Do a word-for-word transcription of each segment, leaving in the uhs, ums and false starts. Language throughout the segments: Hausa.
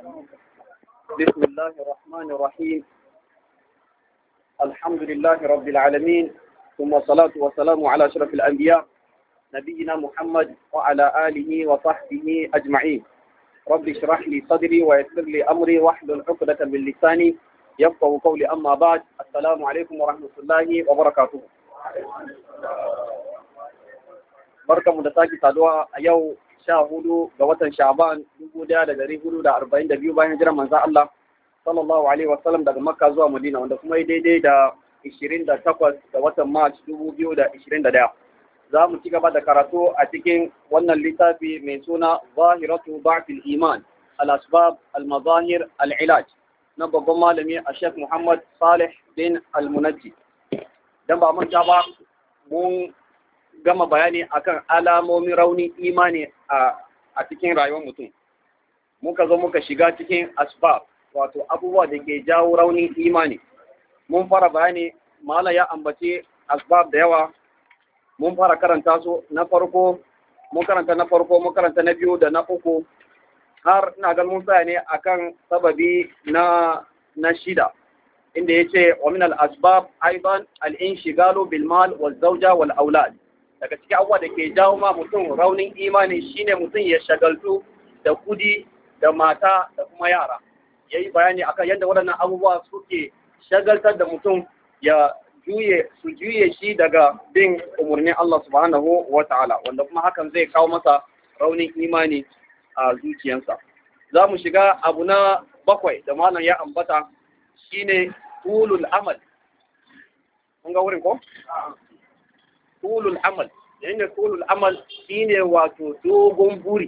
بسم الله الرحمن الرحيم. الحمد لله رب العالمين، ثم الصلاة والسلام على أشرف الأنبياء نبينا محمد وعلى آله وصحبه أجمعين. رب اشرح لي صدري ويسر لي أمري واحلل عقدة من لساني يفقهوا قولي. أما بعد، السلام عليكم ورحمة الله وبركاته. barkamu da sake saduwa a yau sha hudu ga watan Sha'ban dubu daya da dari hudu da arba'in da biyu bayan hijirar manzon Allah sallallahu alaihi wasallam daga Makka zuwa Madina, wanda kuma yi daidai da ishirin da takwas ga watan March dubu biyu da ishirin da daya. Za mu ci gaba da karatu a cikin wannan littafi mai suna Zahiratu Ba'fil Iman, Al-Asbab, Al-Mazahir, Al-Ilaj na babban malami a Sheikh Muhammad Salih bin Al-Munajji. Dan ba mun ba mun gama bayani akan alamomin raunin imani a a cikin rayuwar mutum. Muka zo muka shiga cikin asbab, wato abubuwa da ke jawo raunin imani. Mun fara bayani, mala ya ambace asbab da yawa. Mun fara karanta su na farko, mun karanta na farko, mun karanta na biyu da na uku, har ina ga mun tsaya ne akan sababi na na shida, inda yace wa min al-asbab aidan al-inshigalu bil mal wal zawja wal aulad. Daga cikin abubuwa da ke jawo ma mutum raunin imani shine mutum ya shagaltu da kudi da mata da kuma yara. Ya yi bayani akan yadda waɗannan abubuwa suke shagaltar da mutum ya juye su juye shi daga bin umarnin Allah subhanahu wa ta'ala, wanda kuma hakan zai kawo masa raunin imani a zuciyarsa. Za mu shiga abu na bakwai da malam ya ambata shine tulul amal. Kun ga wurin ko? Tulul amal, yadda tulul amal shine wato dogon buri.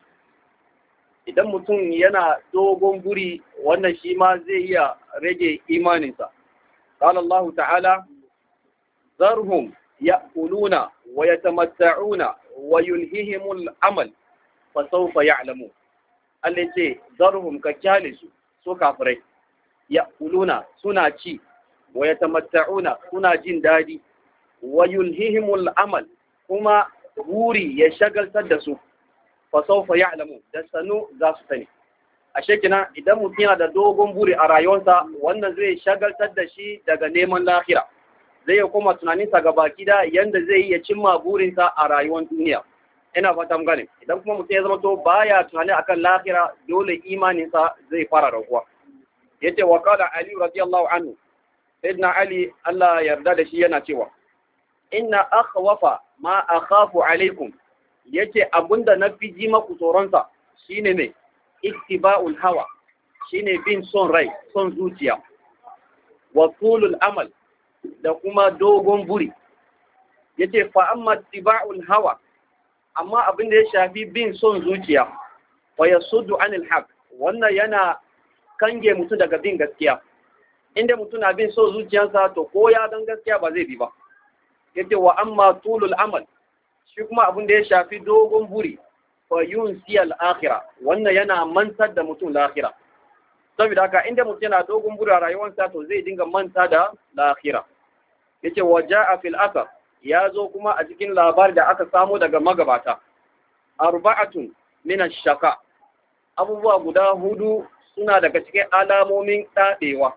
Idan mutum yana dogon buri, wannan shi ma zai iya rage imaninsa. Qala Allah ta'ala: zarhum ya'kuluna wa yatamatta'una wa yulhihimul amal fa sawfa ya'lamun. Allah ce zarhum ka kyale su, so kafirai. Ya'kuluna suna ci, wa yatamatta'una suna jin dadi, wa yulhihimul amal kuma buri ya shagaltar da su, fa sawfa ya'lamu, da sanu za su sani. Ashe kina idan mutum yana da dogon buri a rayuwarsa, wannan zai shagaltar da shi daga neman lahira, zai ya koma tunaninsa ga baki da yanda zai iya cimma burinsa a rayuwar duniya. Ina fata mun gane, idan kuma mutum ya zama to baya tunani akan lahira, dole imaninsa zai fara raguwa. Yace wa qala Ali radiyallahu anhu, sayyidina Ali Allah yarda da shi yana cewa inna akhwafa ma akhafu alaikum, yace abunda nafi ji maku tsoronsa shine ne ittiba'ul hawa, shine bin son rai, son zuciya, wa tulul amal, da kuma dogon buri. Yace fa amma ittiba'ul hawa, amma abinda ya shafi bin son zuciya, fa yasuddu anil haqq, wannan yana kange mutum daga bin gaskiya. Inda mutum na bin son zuciyarsa, to ko ya dan gaskiya ba zai bi ba. Yace wa amma tulul amal, shi kuma abin da ya shafi dogon buri, fa yunsi al-akhirah, wannan yana mantar da mutum lahira. Saboda haka inda mutum yana dogon buri a rayuwarsa, to zai dinga manta da lahira. Yace wa jaa fil athar, ya zo kuma a cikin labari da aka samu daga magabata, arba'atun min ash-shaqa, abubuwa guda hudu suna daga cikin alamomin dadewa.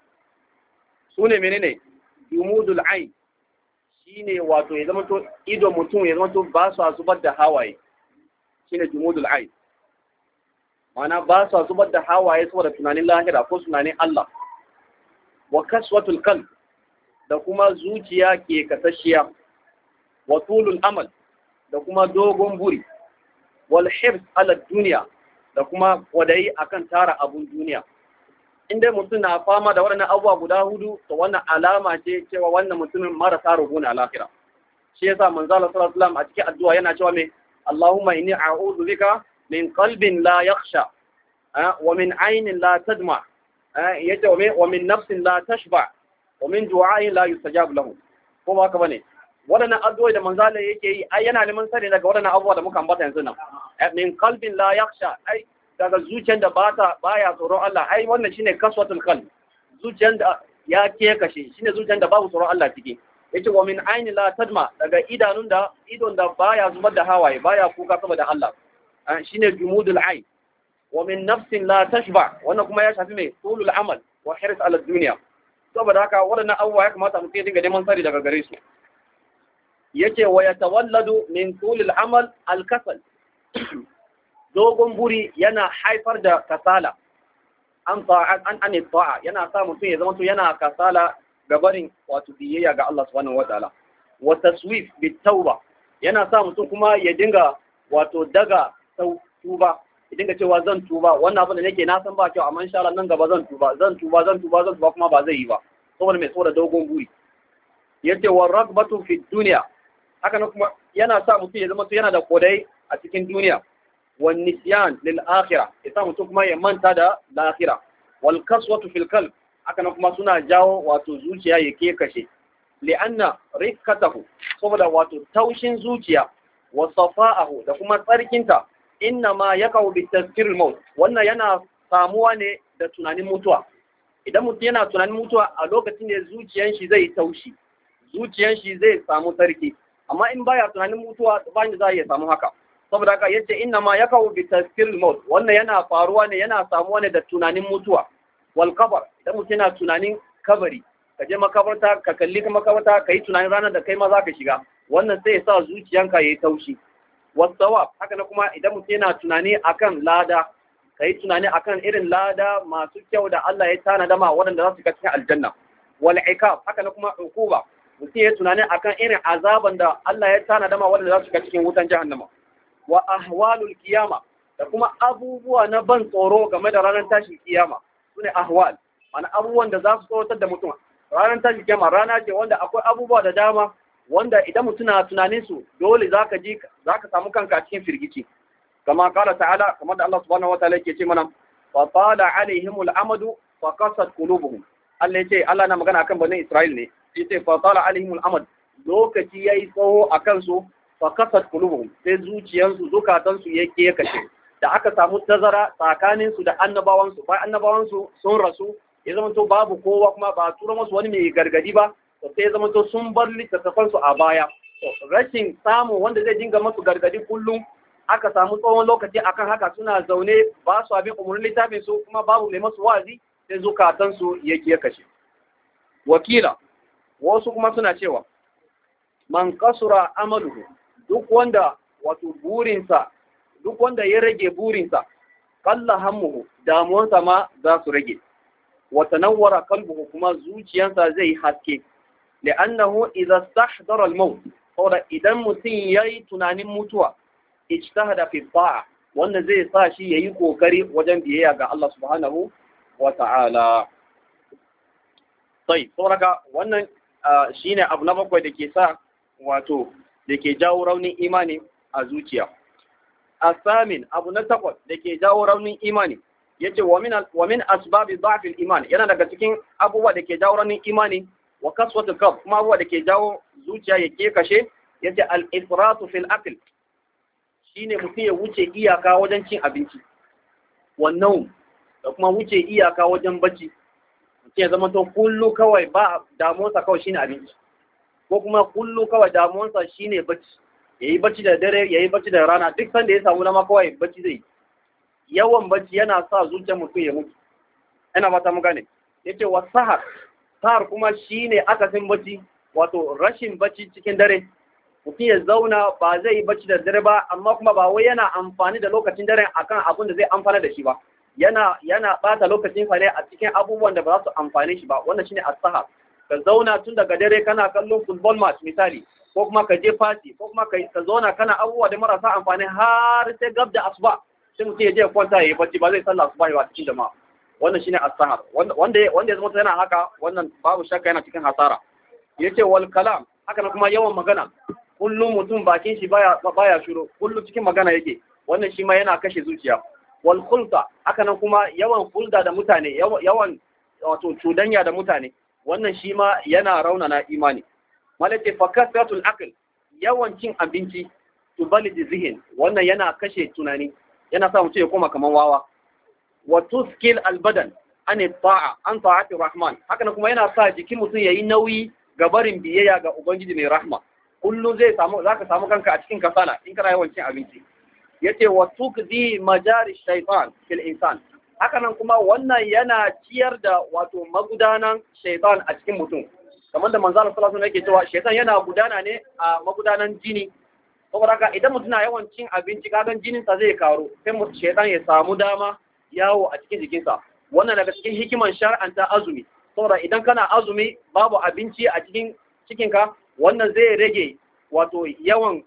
Sune menene? Dumudul ayn, shine wato ya zama to ido mutum ya zama to ba su zubar da hawaye, shine jumudul ayn. Mana ba su zubar da hawaye saboda tunanin lahira ko tunanin Allah. Wa kaswatul qalb, da kuma zuciya ke kasashiya. Wa tulul amal, da kuma dogon buri. Wal hirs ala dunya, da kuma wadayi akan tara abun duniya. Inda mutum na fama da waɗannan abubuwa guda hudu, to wannan alama ce cewa wannan mutumin marasa rubuna a lahira. Shi yasa manzo Allah sallallahu alaihi wasallam a cikin addu'a yana cewa me Allahumma inni a'udhu bika min qalbin la yakhsha wa min aynin la tadma, yace wa min wa min nafsin la tashba wa min du'a'in la yustajab lahu. Ko ba haka bane? Waɗannan addu'o'i da manzo Allah yake yi, ai yana neman sani daga waɗannan abubuwa da muka ambata yanzu nan. Min qalbin la yakhsha, ai daga zuciyar da bata baya tsoron Allah, ai wannan shine kaswatul qalb, zuciyar da ya ke kashe, shine zuciyar da babu tsoron Allah ciki. Yace wa min ayni la tadma, daga idanun da idon da baya zubar da hawaye, baya kuka saboda Allah, shine jumudul ayn. wa min nafsin la tashba wannan kuma ya shafi mai tulul amal wa hirs ala dunya saboda haka wadannan abubuwa ya kamata mutum ya dinga neman sari daga gare su yace wa yatawalladu min tulul amal al-kasal dogon buri yana haifar da kasala an ta'a an an ta'a yana sa mutum ya zama to yana kasala gabarin wato biyayya ga Allah subhanahu wataala wa taswif bit tauba yana sa mutum kuma ya dinga wato daga tuba ya dinga cewa zan tuba wannan abin da nake na san ba kyau amma insha Allah nan gaba zan tuba zan tuba zan tuba zan tuba kuma ba zai yi ba saboda mai tsora dogon buri yace wa ragbatu fi dunya haka nan kuma yana sa mutum ya zama to yana da kodai a cikin duniya wan nisyan lil akhirah ya sa mutum kuma ya manta da lahira wal kaswatu fil qalb haka nan kuma suna jawo wato zuciya yake kashe li'anna rikkatahu saboda wato taushin zuciya wa safa'ahu da kuma tsarkinta inna ma yakau bi tazkiril maut wannan yana samuwa ne da tunanin mutuwa idan mutum yana tunanin mutuwa a lokacin da zuciyan shi zai taushi zuciyan shi zai samu sarki amma in baya tunanin mutuwa ba ni za ya samu haka saboda haka yace inna ma yakau bi tazkiril maut wannan yana faruwa ne yana samuwa ne da tunanin mutuwa wal qabr idan mutum yana tunanin kabari ka je makabarta ka kalli makabarta ka yi tunanin ranar da kai ma za ka shiga wannan sai ya sa zuciyanka ya yi taushi wasawab haka na kuma idan mutum yana tunani akan lada ka yi tunani akan irin lada masu kyau da Allah ya tana dama waɗanda za su shiga cikin aljanna wal ikab haka na kuma ukuba mutum ya tunani akan irin azaban da Allah ya tana dama waɗanda za su shiga cikin wutan jahannama wa ahwalul kiyama da kuma abubuwa na ban tsoro game da ranar tashin kiyama sune ahwal ana abubuwan da za su tsoratar da mutum ranar tashin kiyama rana ce wanda akwai abubuwa da dama wanda idan mutum na tunanin su dole zaka ji zaka samu kanka a cikin firgici kama kala ta'ala kamar da Allah subhanahu wataala yake ce mana fa tala alaihimul amadu fa qasat qulubuhum Allah yace Allah na magana akan bani Isra'il ne yace fa tala alaihimul amad lokaci yayi tsawo akan su fa qasat qulubuhum sai zuciyansu zukatansu yake ya kashe da aka samu tazara tsakanin su da annabawan su bayan annabawan su sun rasu ya zama to babu kowa kuma ba tura musu wani mai gargadi ba to sai ya zama to sun bar littattafan su a baya rashin samu wanda zai dinga masu gargadi kullum aka samu tsawon lokaci akan haka suna zaune ba su abin umarnin littafin su kuma babu mai masu wazi sai zukatan su yake ya kashe wakila wasu kuma suna cewa man kasura amaluhu duk wanda wato burinsa duk wanda ya rage burinsa kalla hammuhu damuwansa ma za su rage wa tanawwara qalbuhu kuma zuciyansa zai haske li'annahu idza istahdara al-maut saboda idan mutum yayi tunanin mutuwa ijtahada fi ta'a wanda zai sa shi yayi kokari wajen biyayya ga Allah subhanahu wa ta'ala sai saboda wannan shine abu na bakwai dake sa wato dake jawo raunin imani a zuciya asamin abu na takwas dake jawo raunin imani yace wa min wa min asbabi dha'f al-iman yana daga cikin abubuwa da ke jawo ranin imani wa kaswatul qalb kuma abubuwa da ke jawo zuciya yake kashe yace al-ifratu fil akl shine mutum ya wuce iyaka wajen cin abinci wannan da kuma wuce iyaka wajen bacci mutum ya zama to kullu kawai ba damuwarsa kawai shine abinci ko kuma kullu kawai damuwarsa shine bacci yayi bacci da dare yayi bacci da rana duk sanda ya samu dama kawai bacci zai yawan bacci yana sa zuciyar mutum ya mutu ina fata mu gane yace wa sahar sahar kuma shine akasin bacci wato rashin bacci cikin dare mutum ya zauna ba zai yi bacci da dare ba amma kuma ba wai yana amfani da lokacin dare akan abin da zai amfana da shi ba yana yana bata lokacin sa ne a cikin abubuwan da ba za su amfane shi ba wannan shine as-sahar ka zauna tun daga dare kana kallon football match misali ko kuma ka je party ko kuma ka zauna kana abubuwa da marasa amfani har sai gab da asuba sai mutum ya je kwanta ya yi bacci ba zai sallah asuba ba cikin jama'a wannan shine as-sahar wanda wanda ya zama yana haka wannan babu shakka yana cikin hasara yace wal kalam haka kuma yawan magana kullum mutum bakin shi baya baya shiru kullum cikin magana yake wannan shi ma yana kashe zuciya wal khulta haka kuma yawan hulda da mutane yawan wato cudanya da mutane wannan shi ma yana raunana imani malaka fakatatul aql yawan cin abinci tubalid zihin wannan yana kashe tunani yana sa mutum ya koma kaman wawa wa tuskil albadan an ta'a an ta'ati rahman haka kuma yana sa jikin mutum yayi nauyi ga barin biyayya ga ubangiji mai rahma kullu zai samu zaka samu kanka a cikin kasala in kana yawan cin abinci yace wa tukdi majari shaytan fil insan. Haka nan kuma wannan yana ciyar da wato magudanan shaytan a cikin mutum. Kamar da manzo Allah sallallahu alaihi wasallam yake cewa shaytan yana gudana ne a magudanan jini. Saboda haka idan mutum na yawan cin abinci kagan jinin sa zai karo, sai mutum shaytan ya samu dama yawo a cikin jikinsa. Wannan daga cikin hikiman shar'anta azumi. Saboda idan kana azumi babu abinci a cikin cikinka, wannan zai rage wato yawan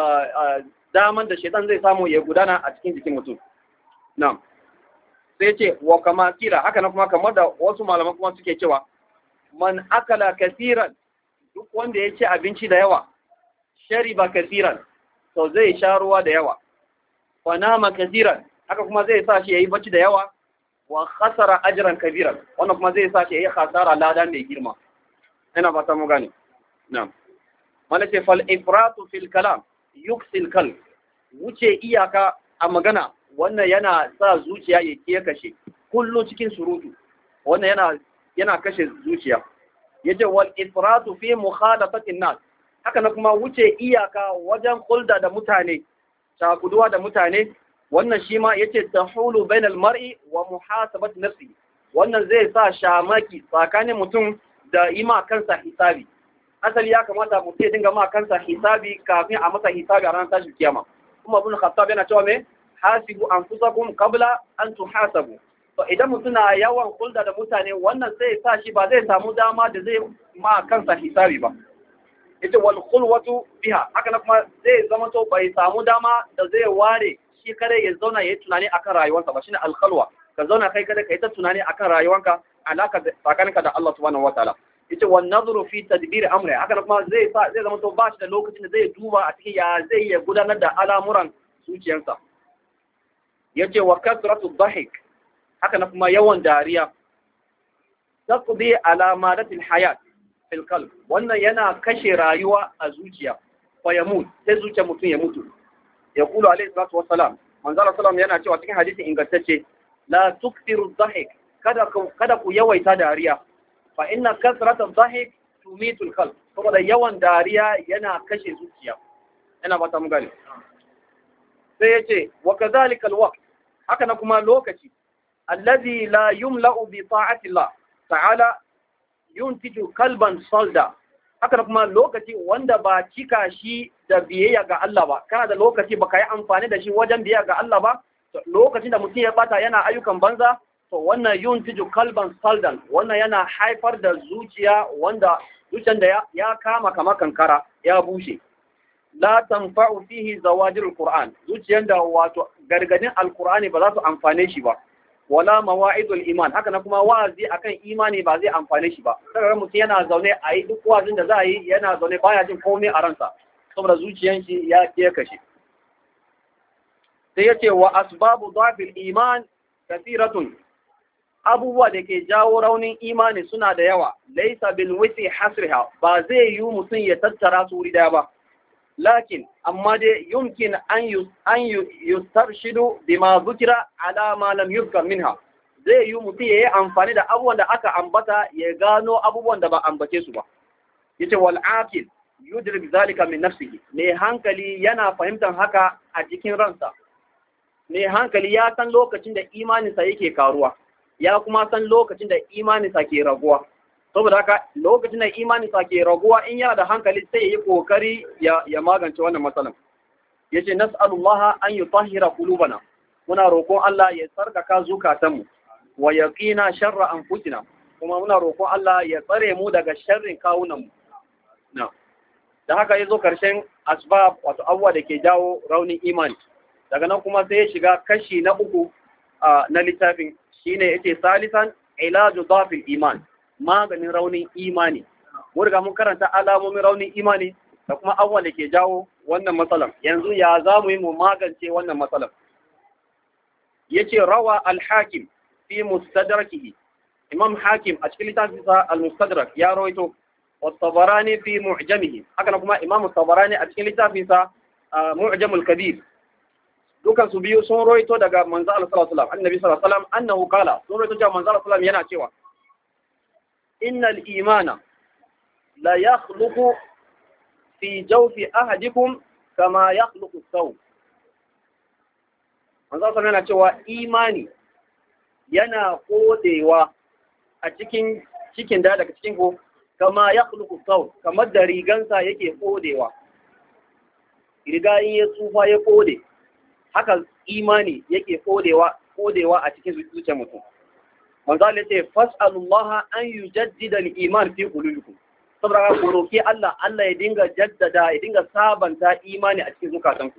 daman da shaitan zai samu ya gudana a cikin jikin mutum. Na'am. Sai ce wa kama kira haka na kuma kamar da wasu malaman kuma suke cewa man akala kasiran, duk wanda ya ci abinci da yawa, shariba kasiran, to zai sha ruwa da yawa. Wa nama kasiran, haka kuma zai sa shi yayi bacci da yawa. Wa khasara ajran kabiran, wannan kuma zai sa shi yayi khasara lada mai girma. Ina fata mu gane. Na'am. Wala ce fal ifratu fil kalam yuksil qalb. Wuce iyaka a magana wannan yana sa zuciya ya kiye kashe. Kullu cikin surutu. Wannan yana yana kashe zuciya. Yace wal ifratu fi mukhalafati nas. Haka na kuma wuce iyaka wajen hulda da mutane, takuduwa da mutane. Wannan shi ma yace tahulu bainal mar'i wa muhasabati nafsi. Wannan zai sa shamaki tsakanin mutum da ima kansa hisabi. Asali ya kamata mutum ya dinga ma kansa hisabi kafin a masa hisabi a ranar tashin kiyama. Kuma Ibn Khattab yana cewa me hasibu anfusakum qabla an tuhasabu. To idan mutum na yawan hulda da mutane, wannan sai sa shi ba zai samu dama da zai ma kansa hisabi ba. Ita wal khulwatu biha, haka na kuma zai zama to bai samu dama da zai ware shi kare ya zauna ya yi tunani akan rayuwarsa ba, shine al-khalwa. Ka zauna kai kada kai ta tunani akan rayuwarka, alaka tsakaninka da Allah subhanahu wataala. Yace wan nadhru fi tadbir amri, haka kuma zai sa zai zama to ba shi da lokacin da zai duba a cikin ya zai ya gudanar da al'amuran zuciyarsa. Yace wa kasratu dhahik, haka kuma yawan dariya. Taqdi ala madatil hayat fil qalb, wannan yana kashe rayuwa a zuciya. Fa yamut, sai zuciyar mutum ya mutu. Yaqulu alayhi salatu wassalam, manzo Allah sallallahu yana cewa cikin hadisi ingantacce, la tukthiru dhahik, kada ku kada ku yawaita dariya. Fa inna kasrata dhahik tumitul qalb, saboda yawan dariya yana kashe zuciya. Ina ba ta mu gani. Sai yace wa kadhalika alwaqt, haka na kuma lokaci alladhi la yumla'u bi ta'ati Allah ta'ala yuntiju qalban salda. Haka kuma lokaci wanda ba cika shi da biyayya ga Allah ba, kana da lokaci baka yi amfani da shi wajen biyayya ga Allah ba, lokacin da mutum ya bata yana ayyukan banza, to wannan yuntiju kalban saldan, wannan yana haifar da zuciya wanda zuciyar da ya kama kama kankara ya bushe. La tanfa'u fihi zawajirul Qur'an, zuciyar da wato gargadin alqur'ani ba za su amfane shi ba. Wala mawa'idul iman, haka na kuma wa'azi akan imani ba zai amfane shi ba. Kaga mutum yana zaune a yi duk wa'azin da za a yi yana zaune baya jin komai a ransa saboda zuciyar shi ya ke kashe. Sai yace wa asbabu dhafil iman kathiratun, abubuwa da ke jawo raunin imani suna da yawa. Laysa bil wisi hasriha, ba zai yi mutum ya tattara su wuri daya ba. Lakin amma dai yumkin an an yustarshidu bima zukira ala ma lam yuzkar minha, zai yi mutum yayi amfani da abubuwan da aka ambata ya gano abubuwan da ba ambace su ba. Yace wal aqil yudrik zalika min nafsihi, ne hankali yana fahimtar haka a cikin ransa. Ne hankali ya san lokacin da imaninsa yake karuwa, ya kuma san lokacin da imaninsa ke raguwa. Saboda haka lokacin da imaninsa ke raguwa, in yana da hankali sai ya yi kokari ya, ya magance wannan matsalan. Yace nas'alullah an yutahhira qulubana, muna roƙon Allah ya tsarkaka zukatanmu, wa yaqina sharra anfusina, kuma muna roƙon Allah ya tsare mu daga sharrin kawunanmu. Na da haka yazo karshen asbab, wato abubuwa da ke jawo raunin imani. Daga nan kuma sai ya shiga kashi na uku na littafin, shine yace salisan ilaju dhafil iman, maganin raunin imani. Mun riga mun karanta alamomin raunin imani da kuma abubuwan da ke jawo wannan matsalar. Yanzu ya za mu yi mu magance wannan matsalar? Yace rawa al-Hakim fi mustadrakihi, Imam Hakim a cikin littafinsa al-Mustadrak ya rawaito, wa Tabarani fi mu'jamihi, haka kuma Imam Tabarani a cikin littafinsa Mu'jamul Kabir. Dukan su biyu sun rawaito daga manzo Allah sallallahu alaihi wasallam, annabi sallallahu alaihi wasallam annahu qala, sun rawaito cewa manzo Allah sallallahu alaihi wasallam yana cewa innal imana la yakhluqu fi jawfi ahadikum kama yakhluqu as-saw. manzo sallallahu yana cewa imani yana kodewa a cikin cikin da daga cikin ko kama yakhluqu saw kamar da rigansa yake kodewa. Riga in ya tsufa ya kode haka imani yake kodewa kodewa a cikin zuciyar mutum. Manzo Allah ya ce fas'alullaha an yujaddida al-iman fi qulubikum. Saboda ku roki Allah Allah ya dinga jaddada ya dinga sabanta imani a cikin zukatanku.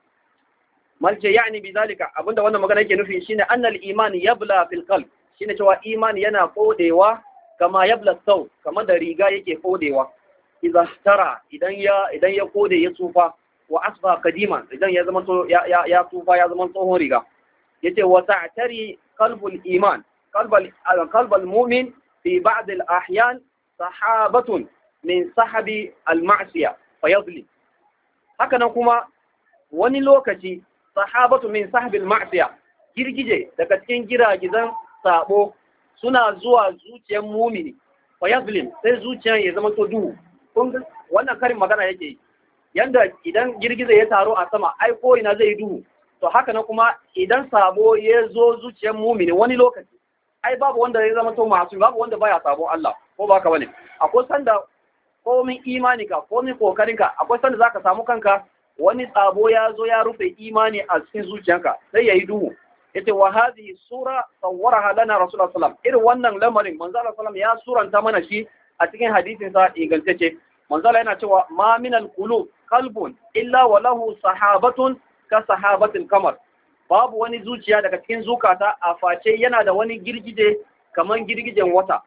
Malce yani bi zalika abinda wannan magana yake nufi shine annal iman yabla fil qalb shine cewa imani yana kodewa kama yabla saw kamar da riga yake kodewa idan tara idan ya idan ya kode ya tsufa wa asfa qadiman idan ya zama to ya ya tsufa ya zama tsohon riga yace wa ta'tari qalbul iman qalbal qalbal mu'min fi ba'd al ahyan sahabatun min sahabi al ma'siya fayadli haka nan kuma wani lokaci sahabatu min sahabi al ma'siya girgije daga cikin giragizan sabo suna zuwa zuciyar mumini fayadli sai zuciyar ya zama to duhu kun wannan karin magana yake yi yanda idan girgize ya taro a sama ai ko ina zai duhu to haka na kuma idan sabo ya zo zuciyar mumini wani lokaci ai babu wanda ya zama to masu babu wanda baya sabo Allah ko baka bane akwai sanda komin imani ka komin kokarin ka akwai sanda zaka samu kanka wani sabo ya zo ya rufe imani a cikin zuciyarka sai yayi duhu yace wa hadhihi sura sawwaraha lana rasulullah sallallahu alaihi wasallam irin wannan lamarin manzo Allah sallallahu alaihi wasallam ya suranta mana shi a cikin hadisin sa ingantacce manzo Allah yana cewa ma minal qulub qalbun illa wa lahu sahabatun ka sahabatil qamar babu wani zuciya daga cikin zukata a face yana da wani girgije kaman girgijen wata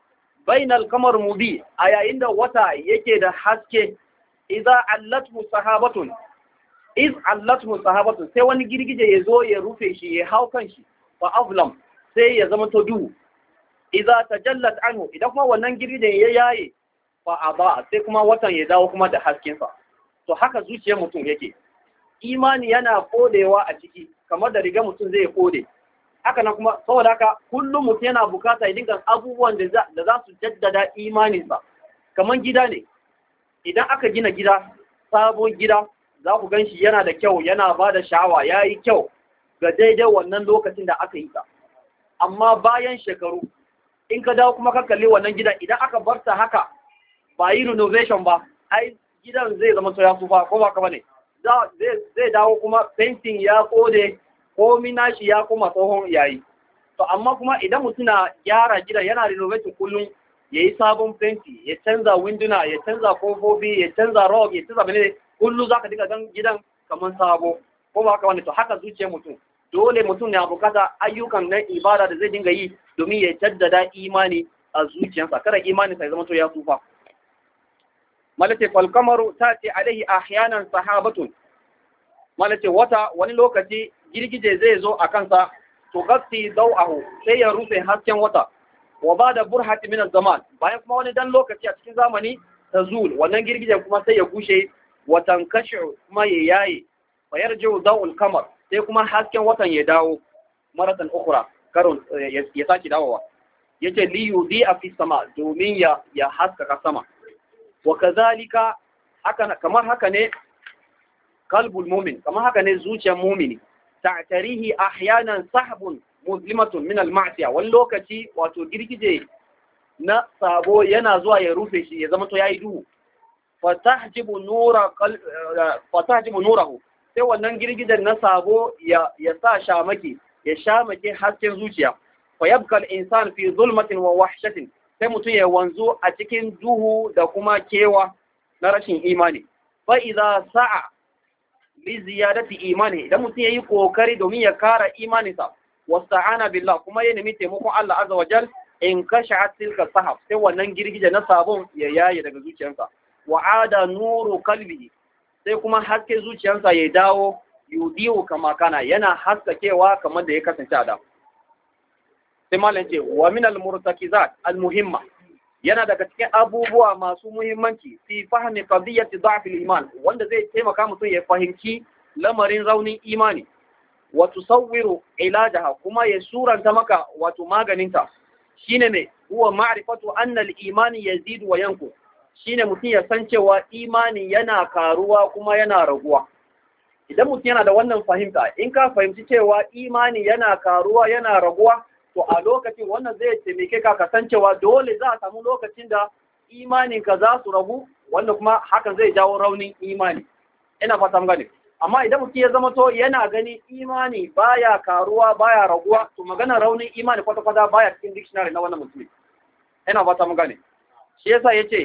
bainal qamar mubi a yayin da wata yake da haske idza allatu sahabatun iz allatu sahabatun sai wani girgije ya zo ya rufe shi ya hau kan shi fa aflam sai ya zama to duhu idza tajallat anhu idan kuma wannan girgijen ya yaye fa aba sai kuma watan ya dawo kuma da haskensa to haka zuciyar mutum yake imani yana kodewa a ciki kamar da riga mutum zai kode haka nan kuma saboda haka kullum mutum yana bukata ya dinga abubuwan da za su jaddada imaninsa kamar gida ne idan aka gina gida sabon gida za ku gan shi yana da kyau yana ba da sha'awa ya yi kyau ga daidai wannan lokacin da aka yi ta amma bayan shekaru in ka dawo kuma ka kalli wannan gida idan aka bar ta haka ba yi renovation ba ai gidan zai zama to ya tsufa ko ba ka bane zai dawo kuma painting ya kode ko minashi ya kuma tsohon yayi to amma kuma idan mutum na gyara gidan yana renovation kullum yayi sabon painting ya canza winduna ya canza kofofi ya canza rug ya canza bane kullum zaka dinga gan gidan kaman sabo ko ba ka bane to haka zuciyar mutum dole mutum na bukata ayyukan na ibada da zai dinga yi domin ya jaddada imani a zuciyarsa kada imani sai zama to ya tsufa malace falkamaru ta ce alaihi ahyanan sahabatun malace wata wani lokaci girgije zai zo a kansa to gasti dau'ahu sai ya rufe hasken wata wa bada burhati min zaman bayan kuma wani dan lokaci a cikin zamani tazul wannan girgije kuma sai ya gushe watan kashu kuma ya yaye fa yarji'u daw'ul qamar sai kuma hasken watan ya dawo maratan ukhra karon ya saki dawowa yace li yudi fi sama domin ya ya haskaka sama wa kazalika haka kamar haka ne qalbul mu'min kamar haka ne zuciyar mu'mini ta'tarihi ahyanan sahbun muzlimatun min al-ma'siya wal lokaci wato girgije na sabo yana zuwa ya rufe shi ya zama to yayi duhu fatahjibu nura fatahjibu nurahu sai wannan girgijen na sabo ya ya sa shamaki ya shamake hasken zuciya fa yabqa al-insan fi zulmatin wa wahshatin sai mutum ya wanzu a cikin duhu da kuma kewa na rashin imani fa idza sa'a li ziyadati imani idan mutum yayi kokari domin ya kara imaninsa wasta'ana billah kuma ya nemi taimakon Allah azza wa jal in kasha'at tilka sahab sai wannan girgije na sabon ya yaye daga zuciyarsa wa ada nuru qalbihi sai kuma haske zuciyarsa ya dawo yudiu kama kana yana haskakewa kamar da ya kasance a da sai malam ce wa min al-murtakizat al-muhimma yana daga cikin abubuwa masu muhimmanci fi fahmi qadiyati da'f al-iman wanda zai taimaka mutum ya fahimci lamarin raunin imani wa tusawwiru ilajaha kuma ya suranta maka wato maganinta shine ne huwa ma'rifatu anna al-iman yazidu wa yanqus shine mutum ya san cewa imani yana karuwa kuma yana raguwa idan mutum yana da wannan fahimta, in ka fahimci cewa imani yana karuwa yana raguwa, to a lokacin wannan zai taimake ka kasancewa dole za a samu lokacin da imaninka za su ragu, wanda kuma hakan zai jawo raunin imani. Ina fata mun gane. Amma idan mutum ya zama to yana gani imani baya karuwa baya raguwa, to magana raunin imani kwata-kwata baya cikin dictionary na wannan mutum. Ina fata mun gane. Shi yasa yace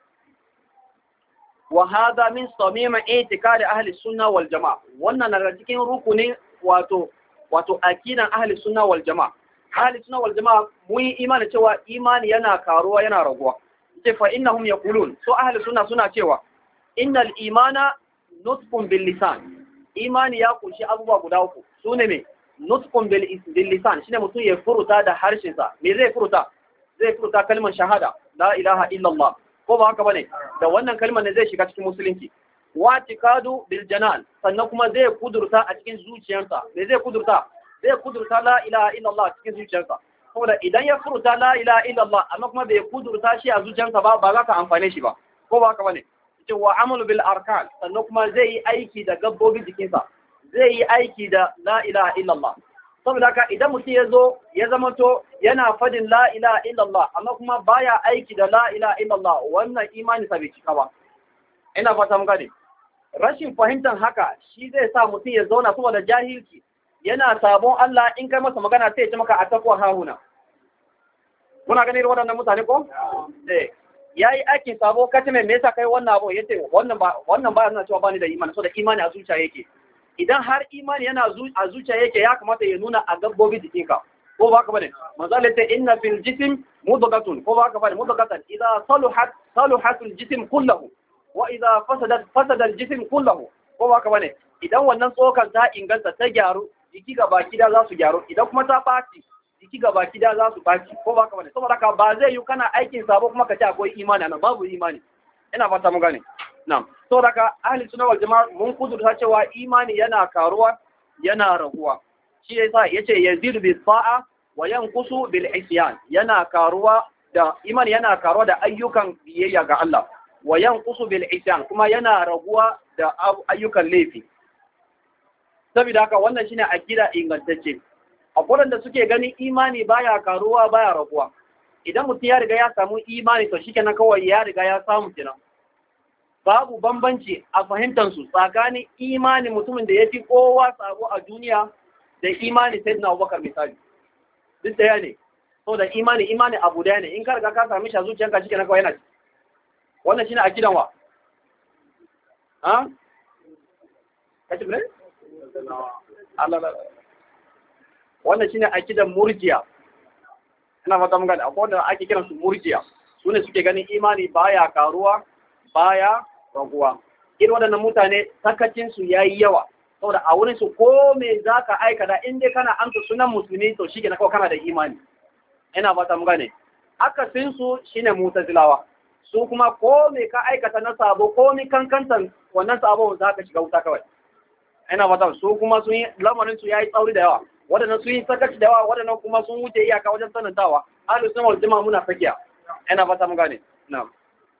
wa hadha min samima i'tiqadi ahli sunna wal jamaa. Wannan daga cikin rukunin wato wato akidan ahli sunna wal jamaa. Ahli sunna wal jamaa mun yi imani cewa imani yana karuwa yana raguwa. Ce fa innahum yaqulun, so ahli sunna suna cewa innal imana nutqun bil lisan. Imani ya kunshi abubuwa guda uku. Sune me? Nutqun bil lisan, shine mutum ya furuta da harshen sa. Me zai furuta? Zai furta kalmar shahada, la ilaha illallah, ko ba haka bane? Da wannan kalmar ne zai shiga cikin musulunci. Wa tiqadu bil janan, sannan kuma zai kudurta a cikin zuciyarsa. Me zai kudurta? Zai kudurta la ilaha illallah cikin zuciyarsa. Saboda idan ya furta la ilaha illallah amma kuma bai kudurta shi a zuciyarsa ba, ba za ka amfane shi ba, ko ba haka bane? Ce wa amalu bil arkan, sannan kuma zai yi aiki da gabbobin jikinsa. Zai yi aiki da la ilaha illallah. Saboda haka idan mutum ya zo ya zama to yana fadin la ilaha illallah amma kuma baya aiki da la ilaha illallah, wannan imani sa bai cika ba. Ina fata mun gane. Rashin fahimtar haka shi zai sa mutum ya zauna saboda jahilci, yana sabon Allah, in kai masa magana sai ya ce maka atakwa hahuna. Kuna ganin waɗannan mutane ko? Eh, yayi aikin sabo kace me yasa kai wannan abu, yace wannan ba wannan ba yana cewa bani da imani, saboda imani a zuciya yake. Idan har imani yana a zuciya yake, ya kamata ya nuna a gabbobi jikinka, ko ba ka bane? Manzala ta inna fil jism mudghatun, ko ba ka bane? Mudghatan idza saluhat saluhat al jism kulluhu wa idza fasadat fasada al jism kulluhu, ko ba ka bane? Idan wannan tsokan ta inganta ta gyaru, jiki ga baki da za su gyaru. Idan kuma ta baci, jiki ga baki da za su baci, ko ba ka bane? Saboda ka ba zai yi kana aikin sabo kuma ka ce akwai imani nan, babu imani. Ina fata mun gane. Na'am. So daga ahli sunna wal jamaa mun kudurta cewa imani yana karuwa yana raguwa. Shi yasa yace yazidu bis sa'a wa yanqusu bil isyan. Yana karuwa da imani yana karuwa da ayyukan biyayya ga Allah. Wa yanqusu bil isyan, kuma yana raguwa da ayyukan laifi. Saboda haka wannan shine akida ingantacce. Akwai da suke gani imani baya karuwa baya raguwa. Idan mutum ya riga ya samu imani to shikenan kawai ya riga ya samu kenan. Babu bambanci a fahimtansu tsakanin imani mutumin da ya fi kowa sabo a duniya da imani sai na Abubakar misali. Duk daya ne. So da imani imani abu daya ne. In ka riga ka sami shi a zuciyanka shi kenan kawai yana ci. Wannan shine akidan wa? Ha? Kace bre? Allah Allah. Wannan shine akidan murjiya. Ina fata mun gane. Akwai wanda ake kiransu murjiya. Su ne suke ganin imani baya karuwa baya raguwa. Irin waɗannan mutane sakacinsu ya yi yawa, saboda a wurinsu ko me za ka aikata in dai kana amsa sunan musulmi to shi ke na kawai kana da imani. Ina fata mu gane. Akasinsu shi ne mutazilawa. Su kuma ko me ka aikata na sabo ko ni kankantan wannan sabo za ka shiga wuta kawai. Ina fata su kuma sun yi lamarinsu ya yi tsauri da yawa. Waɗannan sun yi sakaci da yawa, waɗannan kuma sun wuce iyaka wajen sanantawa. Ahlus sunna wal jamaa muna tsakiya. Ina fata mu gane. Na'am.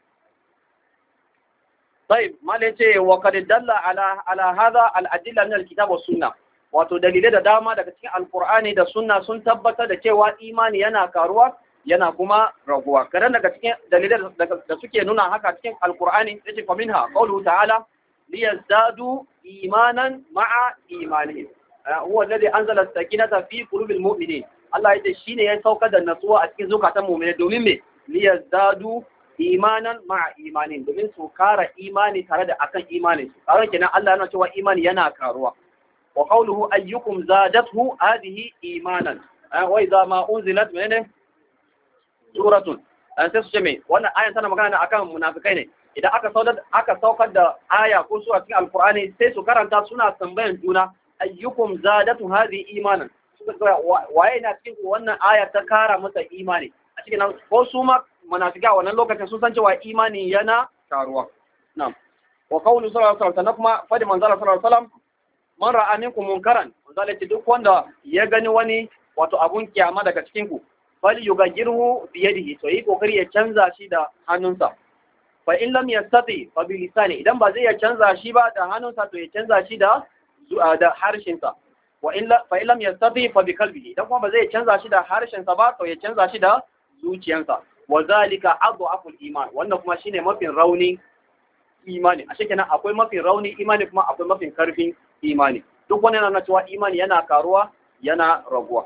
طيب ما ليتي وقد دل على على هذا الادله من الكتاب والسنه. Wato dalilai da dama daga cikin alkur'ani da sunna sun tabbatar da cewa imani yana karuwa yana kuma raguwa. Kadan daga cikin dalilai da suke nuna haka cikin alkur'ani yace fa minha qawluhu ta'ala liyazdadu imanan ma'a imanihim. Huwa alladhi anzala as-sakinata fi qulubil mu'minin. Allah yace shine ya saukar da natsuwa a cikin zukatan mu'mini domin me? Liyazdadu imanan ma'a imanin, domin su kara imani tare da akan imanin su. Kawai kenan Allah yana cewa imani yana karuwa. Wa qawluhu ayyukum zadathu hadhihi imanan. Wa idza ma unzilat menene suratun. An sai su ce me wannan ayan tana magana akan munafikai ne. Idan aka saukar aka saukar da aya ko sura cikin alqur'ani sai su karanta suna tambayan juna ayyukum zadathu hadhihi imanan. Waye na cikin wannan aya ta kara masa imani? A cikin ko su ma munafika wannan lokacin sun san cewa imani yana karuwa. Na'am. Wa qawlu sallallahu alaihi wasallam kuma fadi manzala sallallahu alaihi wasallam man ra'a minkum munkaran, manzala ce duk wanda ya gani wani wato abun kiyama daga cikin ku fal yughayyiru bi yadihi, to yi kokari ya canza shi da hannunsa. fa in lam yastati fa bi lisani idan ba zai ya canza shi ba da hannunsa to ya canza shi da da harshensa wa in la fa in lam yastati fa bi qalbihi idan kuma ba zai canza shi da harshensa ba to ya canza shi da zuciyarsa wa zalika adhaful iman wannan kuma shine mafin rauni imani a shekenan akwai mafin rauni imani kuma akwai mafin karfin imani duk wani yana cewa imani yana karuwa yana raguwa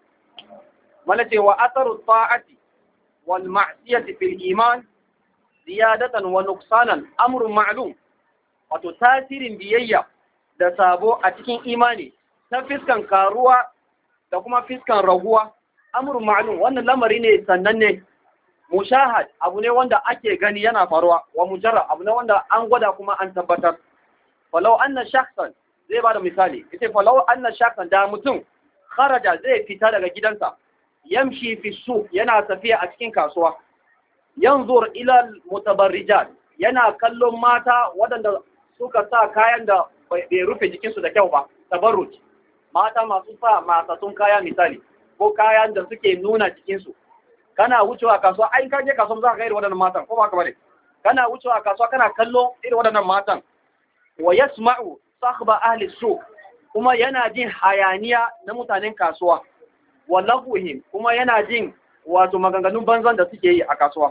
mana cewa atharu ta'ati wal ma'siyati fil iman ziyadatan wa nuqsanan amrun ma'lum wato tasirin biyayya da sabo a cikin imani ta fiskan karuwa da kuma fiskan raguwa amrun ma'lum wannan lamari ne sannan ne mushahad abu ne wanda ake gani yana faruwa wa mujarrab abu ne wanda an gwada kuma an tabbatar falau anna shakhsan zai bada misali yace falau anna shakhsan da mutum kharaja zai fita daga gidansa yamshi fi suq yana tafiya a cikin kasuwa yanzur ila mutabarrijat yana kallon mata wadanda suka sa kayan da bai rufe jikinsu da kyau ba tabarruj mata masu sa matsatsun kaya misali ko kayan da suke nuna jikinsu kana wucewa kasuwa ai ka je kasuwa za ka ga irin waɗannan matan ko ba ka bane kana wucewa kasuwa kana kallo irin waɗannan matan wa yasma'u sakhba ahli suq kuma yana jin hayaniya na mutanen kasuwa wa laguhim kuma yana jin wato maganganun banzan da suke yi a kasuwa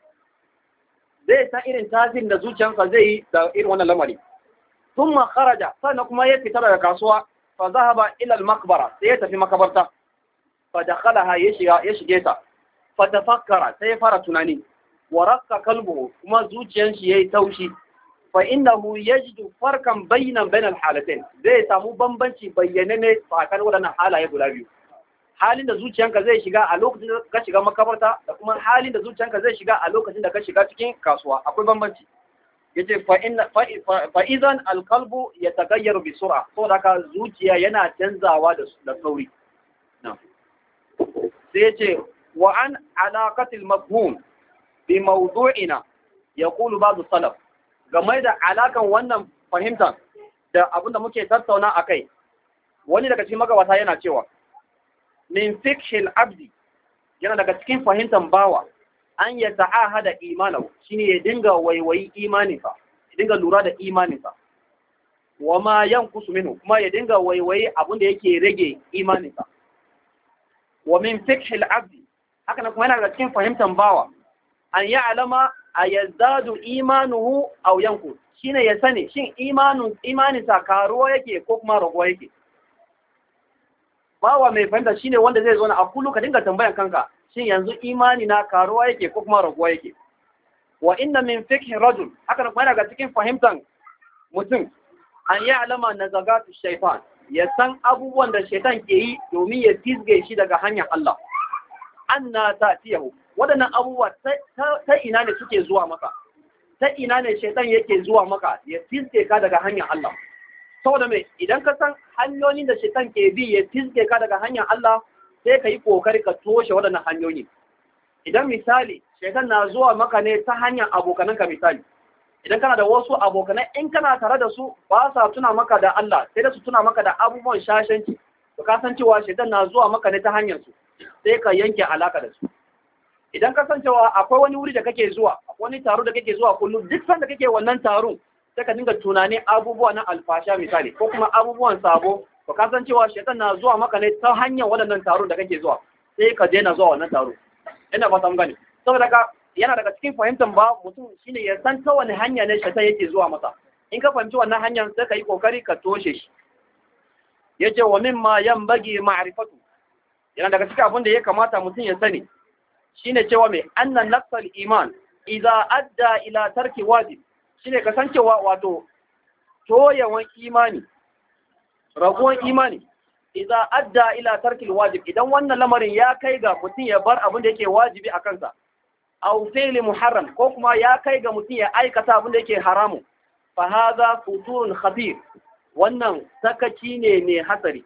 zai san irin tasirin da zuciyarsa zai yi da irin wannan lamari thumma kharaja sannan kuma ya fita daga kasuwa fa zahaba ila al-maqbara sai ya tafi makabarta fa dakhalaha ya shiga ya shige ta fa tafakkara sai ya fara tunani wa raqqa qalbuhu kuma zuciyar shi yayi taushi fa innahu yajidu farkan baynan bainal halatayn zai samu bambanci bayyanane tsakanin wadannan halaye guda biyu halin da zuciyanka zai shiga a lokacin da ka shiga makabarta da kuma halin da zuciyanka zai shiga a lokacin da ka shiga cikin kasuwa akwai bambanci yace fa inna fa idan alqalbu yataghayyaru bi sur'a saboda ka zuciya yana canzawa da da sauri sai yace wa an alaqati almafhum bi mawdu'ina yaqulu ba'd salaf game da alakan wannan fahimta da abinda muke tattauna akai wani daga cikin magabata yana cewa min fikhil abdi yana daga cikin fahimtar bawa an ya ta'ahada imanahu shine ya dinga waiwayi imaninsa ya dinga lura da imaninsa wa ma yankusu minhu kuma ya dinga waiwayi abinda yake rage imaninsa wa min fikhil abdi haka nan kuma yana daga cikin fahimtar bawa an ya'lama ayazdadu imanuhu aw yankus shine ya sani shin imanin imaninsa karuwa yake ko kuma raguwa yake bawa mai fahimta shine wanda zai zo na a kullu ka dinga tambayan kanka shin yanzu imani na karuwa yake ko kuma raguwa yake wa inna min fiqhi rajul haka kuma yana ga cikin fahimtan mutum an yi alama na zagatu shaytan ya san abubuwan da shaytan ke yi domin ya fisge shi daga hanyar Allah anna ta'tiyahu wadannan abubuwa ta ina ne suke zuwa maka ta ina ne shaytan yake zuwa maka ya fisge ka daga hanyar Allah saboda mai idan ka san hanyoyin da shaitan ke bi ya fizge ka daga hanyar Allah sai ka yi kokari ka toshe waɗannan hanyoyi idan misali shaitan na zuwa maka ne ta hanyar abokananka misali idan kana da wasu abokanai in kana tare da su ba sa tuna maka da Allah sai da su tuna maka da abubuwan shashanci to ka san cewa shaitan na zuwa maka ne ta hanyar su sai ka yanke alaka da su idan ka san cewa akwai wani wuri da kake zuwa wani taro da kake zuwa kullum duk sanda kake wannan taron sai ka dinga tunani abubuwa na alfasha misali ko kuma abubuwan sabo to ka san cewa shaitan na zuwa maka ne ta hanyar waɗannan taro da kake zuwa sai ka daina zuwa wannan taro ina ba san gani saboda ka yana daga cikin fahimtar ba mutum shine ya san ta wani hanya ne shaitan yake zuwa masa in ka fahimci wannan hanyar sai ka yi kokari ka toshe shi yace wa mimma yanbaghi ma'rifatu yana daga cikin abin da ya kamata mutum ya sani shine cewa mai annan nafsal iman idza adda ila tarki wajib shine kasancewa wato toyawan imani raguwan imani idan adda ila tarkil wajib idan wannan lamarin ya kai ga mutum ya bar abin da yake wajibi a kansa aw fi'li muharram ko kuma ya kai ga mutum ya aikata abin da yake haramu fa hadha futurun khabir wannan sakaci ne mai hatsari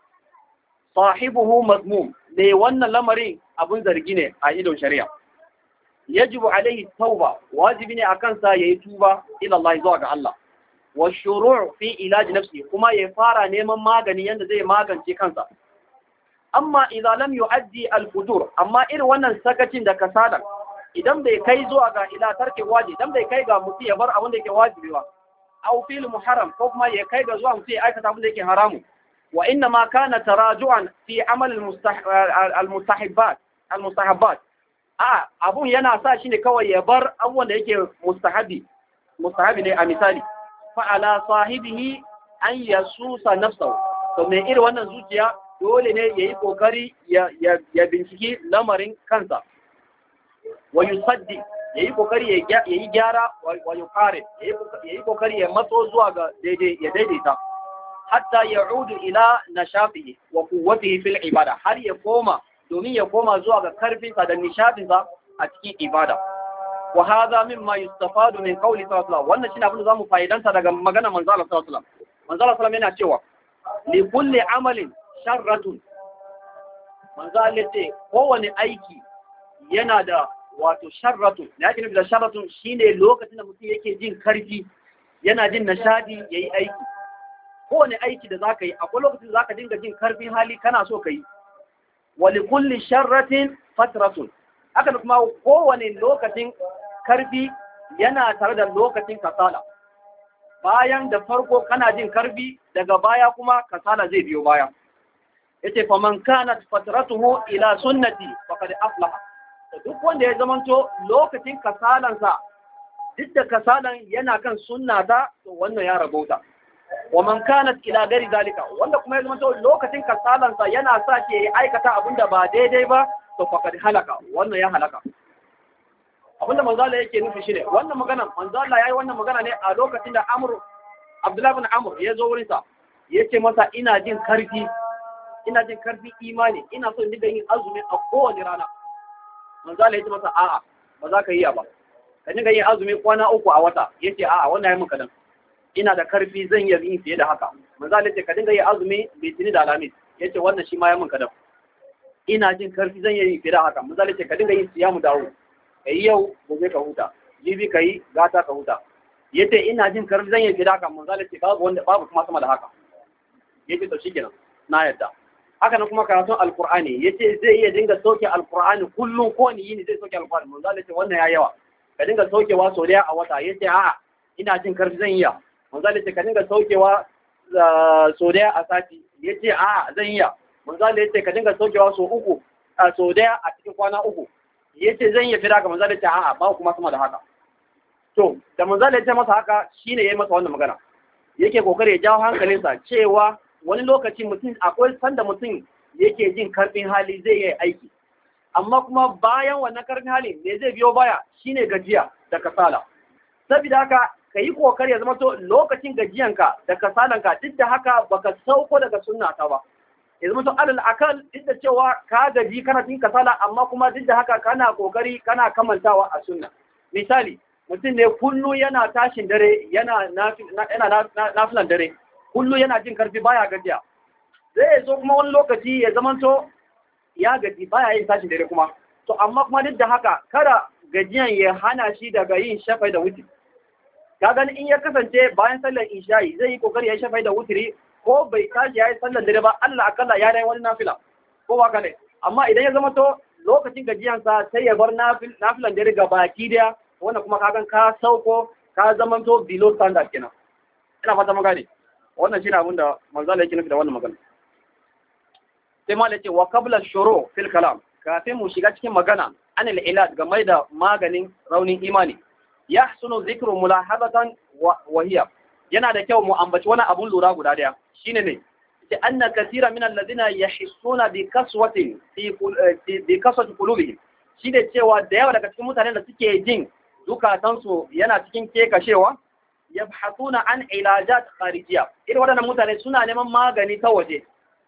sahibuhu mazmum ne wannan lamarin abin zargi ne a idon shari'a yajibu alaihi tauba wajibi ne akan sa yayi tuba ila Allah zuwa ga Allah wa shuru' fi ilaji nafsi kuma ya fara neman magani yanda zai magance kansa amma idan lam yu'addi al-futur amma irin wannan sakacin da kasada idan bai kai zuwa ga ila tarki wajibi, idan bai kai ga mutum ya bar abin da yake wajibi ba, aw fil muharram ko kuma ya kai ga zuwa mutum ya aikata abin da yake haramu, wa inna ma kana taraju'an fi amal al-mustahabbat al-mustahabbat a abun yana sa shi ne kawai ya bar abubuwan da yake mustahabi mustahabi ne a misali fa ala sahibihi an yasusa nafsahu, to mai irin wannan zuciya dole ne yayi kokari ya ya binciki lamarin kansa, wa yusaddi yayi kokari ya yi gyara, wa yuqarib yayi kokari ya matso zuwa ga daidai ya daidaita, hatta ya'udu ila nashafihi wa quwwatihi fil ibada, har ya koma domin ya koma zuwa ga karfinsa da nishadinsa a cikin ibada. Wa hadha mimma yustafadu min qawli sallallahu alaihi wasallam, wannan shine abin da zamu fa'idanta daga magana manzo Allah sallallahu alaihi wasallam. Manzo Allah sallallahu alaihi wasallam yana cewa li kulli amalin sharratun, manzo Allah ce kowane aiki yana da wato sharratun. Da yake nufi da sharratun shine lokacin da mutum yake jin karfi, yana jin nishadi yayi aiki. Kowane aiki da zaka yi akwai lokacin da zaka dinga jin karfin hali kana so ka yi. Wali kulli sharratin fatratun, haka kuma kowane lokacin karfi yana tare da lokacin kasala. Bayan da farko kana jin karfi, daga baya kuma kasala zai biyo baya. Yace fa man kanat fatratuhu ila sunnati faqad aflaha, duk wanda ya zamanto lokacin kasalansa duk da kasalan yana kan sunnata, to wannan ya rabauta. Wa man kanat ila gari zalika, wanda kuma ya zama to lokacin kasalansa yana sa shi yayi aikata abinda ba daidai ba, to faqad halaka, wannan ya halaka. Abinda manzo Allah yake nufi shine wannan magana, manzo Allah yayi wannan magana ne a lokacin da Amr Abdullah ibn Amr ya zo wurin sa, yace masa ina jin karfi ina jin karfi imani, ina so in dinga yin azumi a kowace rana. Manzo Allah yace masa a'a, ba za ka yi ba, ka dinga yin azumi kwana uku a wata. Yace a'a, wannan yayi mun kadan, ina da karfi zan iya yin fiye da haka. Manzo Allah yace ka dinga yin azumi litini da alamis. Yace wannan shi ma yayi mun kadan, ina jin karfi zan iya yin fiye da haka. Manzo Allah yace ka dinga yin siyamu dawo, kai yau gobe ka huta, jibi kai gata ka huta. Yace ina jin karfi zan iya fiye da haka. Manzo Allah yace babu wanda babu kuma sama da haka. Yace to shikenan, na yadda. Haka nan kuma karatun alqur'ani, yace zai iya dinga sauke alqur'ani kullun, ko ni yini zai sauke alqur'ani. Manzo Allah yace wannan ya yawa, ka dinga saukewa sau daya a wata. Yace a'a, ina jin karfi zan iya. Manzo Allah yace ka dinga saukewa sau daya a sati. Yace a'a, zan iya. Manzo Allah yace ka dinga saukewa sau uku a sau daya a cikin kwana uku. Yace zan iya fira ka. Manzo Allah yace a'a, ba kuma sama da haka. To da manzo Allah yace masa haka, shine yayi masa wannan magana, yake kokari ya jawo hankalinsa cewa wani lokaci mutum akwai sanda mutum yake jin karfin hali zai yi aiki, amma kuma bayan wannan karfin hali ne zai biyo baya shine gajiya da kasala. Saboda haka ka yi kokari ya zama to lokacin gajiyanka da kasalanka duk da haka baka sauko daga sunna ta ba, ya zama to alal akal duk da cewa ka gaji kana cikin kasala, amma kuma duk da haka kana kokari kana kamantawa a sunna. Misali, mutum ne kullu yana tashin dare, yana yana nafilan dare, kullu yana jin karfi baya gajiya. Zai zo kuma wani lokaci ya zama to ya gaji baya yin tashin dare kuma, to amma kuma duk da haka kada gajiyan ya hana shi daga yin shafai da wutiri. Ka gani in ya kasance bayan sallar isha'i zai yi kokari ya yi shafai da wutiri, ko bai tashi ya yi sallar dare ba, Allah akalla ya dai wani nafila, ko ba ka ne. Amma idan ya zama to lokacin gajiyansa sai ya bar nafilan dare ga baki daya, wannan kuma ka gan ka sauko ka zama to below standard kenan. Ina fata mun gane. Wannan shine abin da manzo Allah yake nufi da wannan magana. Sai malai ce wa qabla shuru fil kalam, kafin mu shiga cikin magana anil ilad game da maganin raunin imani, yahsunu dhikru mulahadatan wa hiya, yana da kyau mu ambaci wani abun lura guda daya, shine ne ce anna kaseera min alladhina yahissuna bi kaswatin fi bi kaswati qulubihim, shine cewa da yawa daga cikin mutanen da suke jin zukatansu yana cikin kekashewa, yabhathuna an ilajat kharijiyya, irin waɗannan mutane suna neman magani ta waje,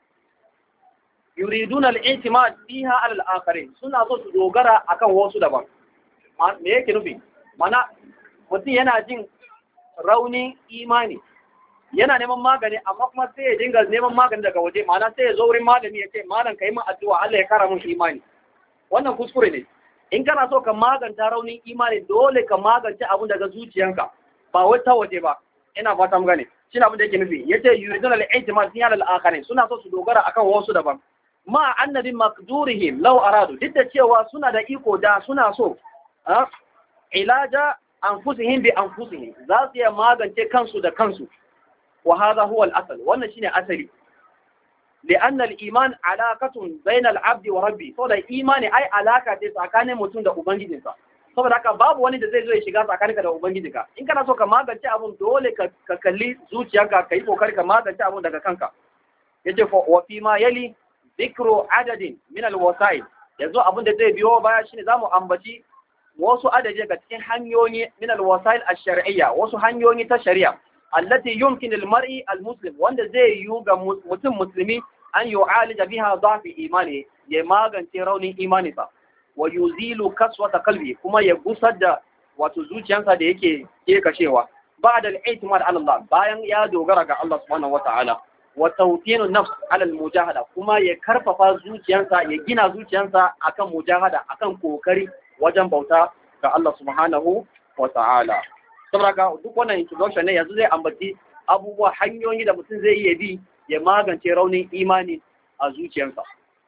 yuriduna al-i'timad fiha ala al-akharin, suna so su dogara akan wasu daban. Me yake nufi? Mana mutum yana jin raunin imani, yana neman magani, amma kuma sai ya dinga neman magani daga waje, mana sai ya zo wurin malami ya ce malam kai min addu'a Allah ya kara mun imani. Wannan kuskure ne. In kana so ka maganta raunin imani, dole ka magance abun daga zuciyanka, ba wai ta waje ba. Ina fata mun gane shi abin da yake nufi. Yace yuriduna al-i'timad fi al-akharin, suna so su dogara akan wasu daban, ma annabi maqdurihim law aradu, duk da cewa suna da iko da suna so ilaja anfusihim bi anfusihim, za su iya magance kansu da kansu. wa hadha huwa al-asl, wannan shine asali. li'anna al-iman alaqatun bayna al-'abdi wa rabbi, saboda imani ai alaka ce tsakanin mutum da ubangijinsa. saboda haka babu wani da zai zo ya shiga tsakaninka da ubangijinka. in kana so ka magance abun, dole ka kalli zuciyarka, ka yi kokari ka magance abun daga kanka. yace wa fi ma yali dhikru adadin min al-wasa'il, yanzu abun da zai biyo baya shine zamu ambaci wasu adadi daga cikin hanyoyi min al-wasa'il ash-shar'iyya, wasu hanyoyi ta shari'a allati yumkin al-mar'i al-muslim, wanda zai yi ga mutum musulmi an yu'alija biha dhafi imani, ya magance raunin imaninsa, wa yuzilu kaswata qalbi, kuma ya gusar da wato zuciyarsa da yake kashewa, ba'da al-i'timad ala Allah, bayan ya dogara ga Allah subhanahu wata'ala, wa tawtinu nafs ala al-mujahada, kuma ya karfafa zuciyarsa, ya gina zuciyarsa akan mujahada, akan kokari wajen bauta ga Allah subhanahu wata'ala. saboda ka duk wannan introduction ne, yanzu zai ambaci abubuwa, hanyoyi da mutum zai iya bi ya magance raunin imani a zuciyarsa.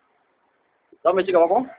za mu ci gaba ko?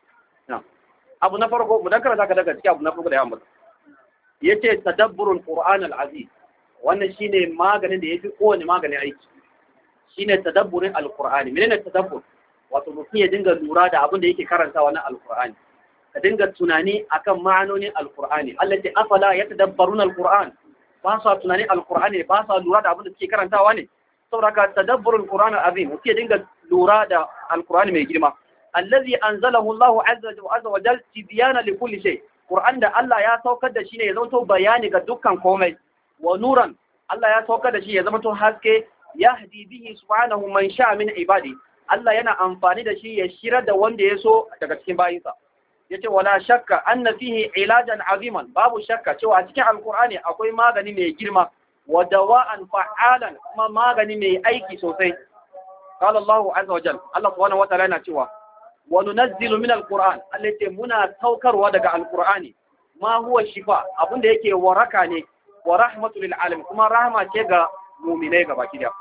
abu na farko, mu dan karanta ka daga cikin abu na farko da ya ambata, yace tadabburul qur'an al-aziz. wannan shine maganin da yafi kowane magani aiki, shine tadabburin al-qur'ani. menene tadabbur? wato mutum ya dinga lura da abin da yake karantawa na al-qur'ani, ka dinga tunani akan ma'anonin al-qur'ani. allati afala yatadabbaruna al-qur'an, ba sa tunanin al-qur'ani, ba sa lura da abin da suke karantawa ne. saboda ka tadabburul qur'an al-azim, mutum ya dinga lura da al-qur'ani mai girma. allazi anzalahu Allah azza wa jalla tibyana li kulli shay, Qur'an da Allah ya saukar da shi ne ya zama to bayani ga dukkan komai, wa nuran, Allah ya saukar da shi ya zama to haske, yahdi bihi subhanahu man sha'a min ibadi, Allah yana amfani da shi ya shirar da wanda ya so daga cikin bayinsa. yace wala shakka anna fihi ilajan aziman, babu shakka cewa a cikin alqur'ani akwai magani mai girma, wa dawa'an fa'alan, kuma magani mai aiki sosai. qala Allah azza wa jalla, Allah subhanahu wa ta'ala yana cewa wa nunazzilu min alquran, allati muna saukarwa daga alqurani ma huwa shifa, abinda yake waraka ne, wa rahmatul lil alamin, kuma rahma ce ga mu'minai gabaki daya.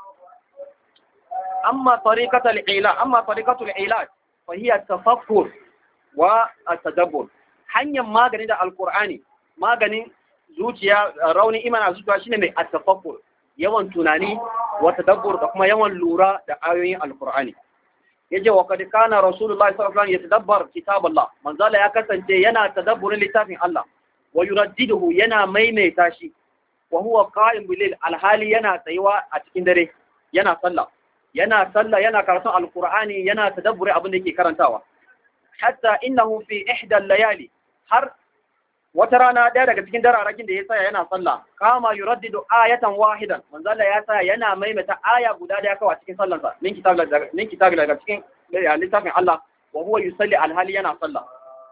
amma tariqatul ilaj amma tariqatul ilaj fa hiya tafakkur wa at-tadabbur. hanyar magani da alqurani, maganin zuciya, raunin imani zuciya shine mai at-tafakkur, yawan tunani, wa tadabbur, da kuma yawan lura da ayoyin alqurani. yace wa kad kana rasulullahi sallallahu alaihi wasallam yatadabbar kitaballah, manzala ya kasance yana tadabburin littafin Allah, wa yuraddiduhu, yana maimaita shi, wa huwa qa'im bil alhali yana tsayuwa a cikin dare, yana sallah yana sallah yana karatun alqur'ani, yana tadabburi abin da yake karantawa. hatta innahu fi ihda al-layali, har wata rana daya daga cikin dararakin da ya tsaya yana sallah, kama yuraddidu ayatan wahidan, manzala ya tsaya yana maimaita aya guda daya kawai cikin sallarsa, min kitabil min kitabil daga cikin littafin Allah, wa huwa yusalli alhali yana sallah.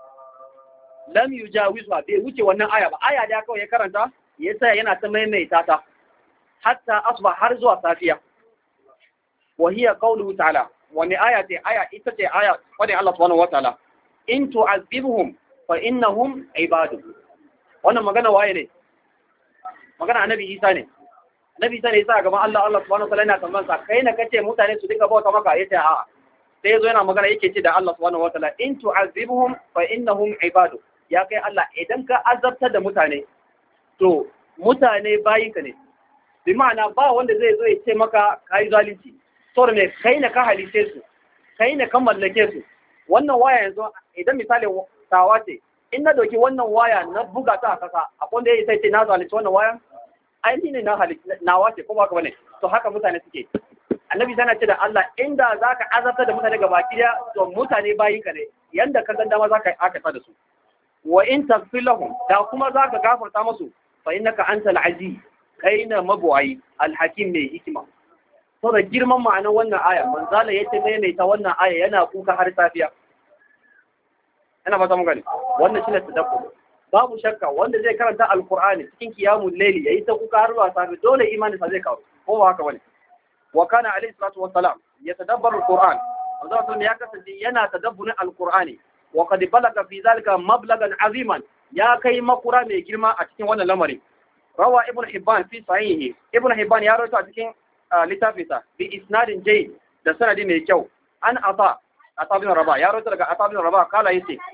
lam yujawizu, bai wuce wannan aya ba, aya daya kawai ya karanta, ya tsaya yana ta maimaita ta hatta asba, har zuwa safiya. wa hiya qawluhu ta'ala, wani aya ce? aya ita ce aya wadda Allah subhanahu wa ta'ala, in tu'azibhum fa innahum ibadu. wannan magana waye ne? magana annabi Isa ne. annabi Isa ne yasa gaban Allah Allah subhanahu wa ta'ala yana tambayan sa, kai ne kace mutane su dinga bauta maka? yace a'a. sai yazo yana magana yake ce da Allah subhanahu wa ta'ala, in tu'azibhum fa innahum ibadu. ya kai Allah, idan ka azabtar da mutane, to mutane bayinka ne. bi ma'ana ba wanda zai zo ya ce maka kai zalunci, saboda me? kai ne ka halice su, kai ne ka mallake su. wannan waya yanzu idan misali tawa ce, in na doki wannan waya na buga ta a kasa, akwai da ya sai ce na zalunci wannan waya? ainihi ne na halitta nawa ce, ko ba ka bane? to haka mutane suke. annabi sana ce da Allah, inda zaka azabta da mutane gaba ɗaya, to mutane bayin ka ne, yanda ka ganda ma zaka aka da su. wa in taghfir lahum, da kuma zaka gafarta musu, fa innaka antal aziz, kai na mabuwayi, alhakim mai hikima. to da girman ma'anar wannan aya, manzala yace maimaita wannan aya yana kuka har safiya. ina fata mun gani, wannan shine tadabbur. babu shakka wanda zai karanta alqur'ani cikin qiyamul layli yayi ta kuka har zuwa safi, dole imani sa zai kawo, ko haka bane? wa kana alayhi salatu wassalam yatadabbaru alqur'an, manzo sallallahu ya kasance yana tadabburin alqur'ani, wa qad balaga fi zalika mablagan aziman, ya kai makura mai girma a cikin wannan lamari. rawa ibn hibban fi sahihi, ibn hibban ya rawaito a cikin littafinsa bi isnadin jayyid, da sanadi mai kyau, an ata ata bin rabah, ya rawaito daga ata bin rabah, kala yace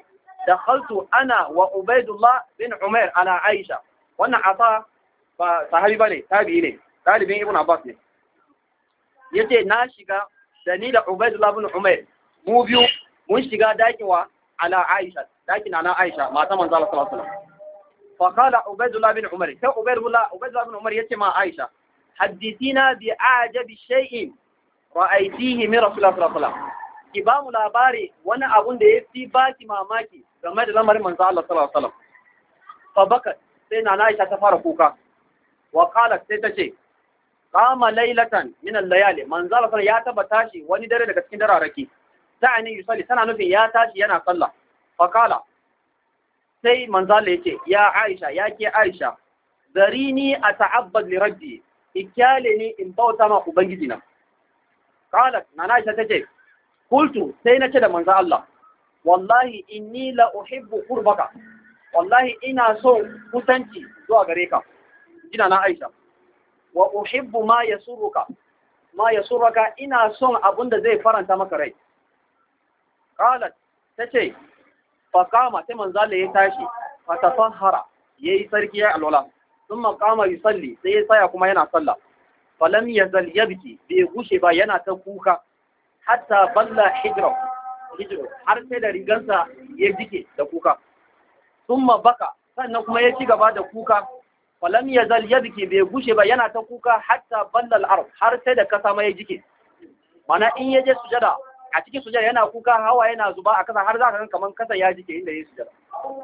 dakhaltu ana wa Ubaidullah bin Umair ala Aisha. Wannan asa ba sahabi bane, tabi'i ne, talibin Ibn Abbas ne. Yace na shiga da ni da Ubaidullah bin Umair, mu biyu mun shiga dakin wa ala Aisha, dakin ana Aisha, mata manzo Allah sallallahu alaihi wasallam. Fa qala Ubaidullah bin Umar, sai Ubaidullah Ubaidullah bin Umar yace ma Aisha, haddithina bi ajabi shay'in ra'aytihi min Rasulullah sallallahu alaihi wasallam. Ki ba mu labari wani abun da yafi baki mamaki game da lamarin manzo Allah sallallahu alaihi wasallam. Fa bakat, sai na Aisha ta fara kuka. Wa qalat, sai ta ce, qama laylatan min al-layali, manzo Allah ya taba tashi wani dare daga cikin dararaki. Ta'ani yusalli, tana nufin ya tashi yana sallah. Fa qala, sai manzo Allah yace, ya Aisha, ya ke Aisha, zarini ata'abbad li rabbi, ikyale ni in bauta ma ubangiji na. Qalat, na Aisha tace, qultu, sai nace da manzo Allah, wallahi inni la uhibbu qurbaka, wallahi ina so kusanci zuwa gare ka. Ina na Aisha, wa uhibbu ma yasurruka, ma yasurruka, ina son abunda zai faranta maka rai. Qalat, tace, fa kama, sai manzo Allah ya tashi, fa tafahara, yayi sarki ya alwala, thumma qama yusalli, sai ya tsaya kuma yana sallah. Falam yazal yabki, bai gushe ba yana ta kuka, hatta balla hijra, hijra, har sai da rigansa ya jike da kuka. Thumma baka, sannan kuma ya ci gaba da kuka. Falam yazal yabki, bai gushe ba yana ta kuka, hatta balla al-ard, har sai da kasa ma ya jike. Mana in yaje sujada, a cikin sujada yana kuka, hawa yana zuba a kasa, har za ka ga kaman kasa ya jike inda yayi sujada.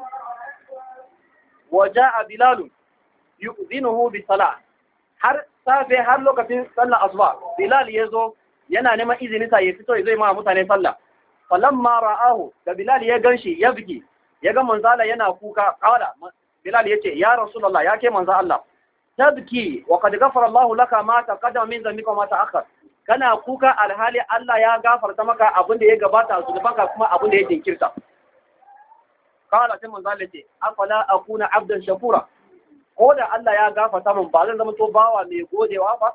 Waja'a Bilal yu'dhinuhu bi salat, har safe har lokacin sallar asuba Bilal yazo yana neman izini sa ya fito zai ma mutane sallah. Falamma ra'ahu, da Bilal ya ganshi ya biki, ya ga manzala yana kuka, kawala Bilal yace, ya Rasulullah, ya ke manzo Allah, tabki wa qad ghafara Allahu laka ma taqaddama min dhanbika wa ma ta'akhkhar. Kana kuka alhali Allah ya gafarta maka abin da ya gabata a zunubanka kuma abin da ya jinkirta. Kawala sai manzo Allah yace, afala akuna abdan shakura, ko da Allah ya gafarta min ba zan zama to bawa mai godewa ba.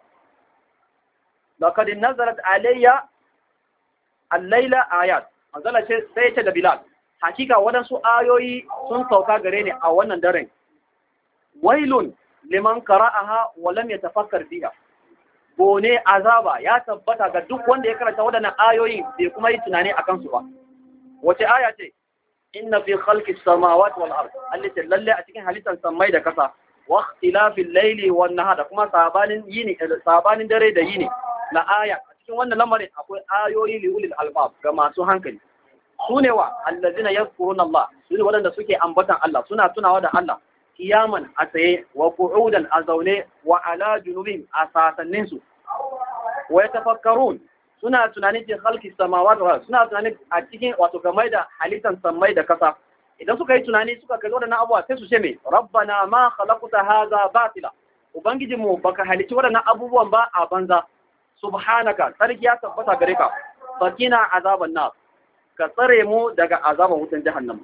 Laqad nazalat alayya al-laila ayat, manzo Allah sai ya ce da Bilal, hakika wadansu ayoyi sun sauka gare ni a wannan daren. Wailun liman qara'aha wa lam yatafakkar fiha, bone azaba ya tabbata ga duk wanda ya karanta wadannan ayoyin bai kuma yi tunani akan su ba. Wace aya ce? Inna fi khalqis samawati wal ard, allati lalle a cikin halittar samai da kasa, wa ikhtilafil layli wan nahar, kuma sabanin yini sabanin dare da yini na aya. A cikin wannan lamarin akwai ayoyi li ulil albab, ga masu hankali. Sune wa allazina yadhkuruna Allah, sune wadanda suke ambatan Allah, suna tunawa da Allah, kiyaman a tsaye, wa qu'udan a zaune, wa ala junubin a sasannin su, wa yatafakkarun, suna tunanin fi khalqis samawati wal ard, suna tunanin a cikin wato game da halittar samai da kasa. Idan suka yi tunani suka kai wadannan abubuwa sai su ce me, rabbana ma khalaqta hadha batila, ubangiji mu baka halici wadannan abubuwan ba a banza, subhanaka, sarki ya tabbata gare ka, fakina azaban nar, ka tsare mu daga azaban wutan jahannama.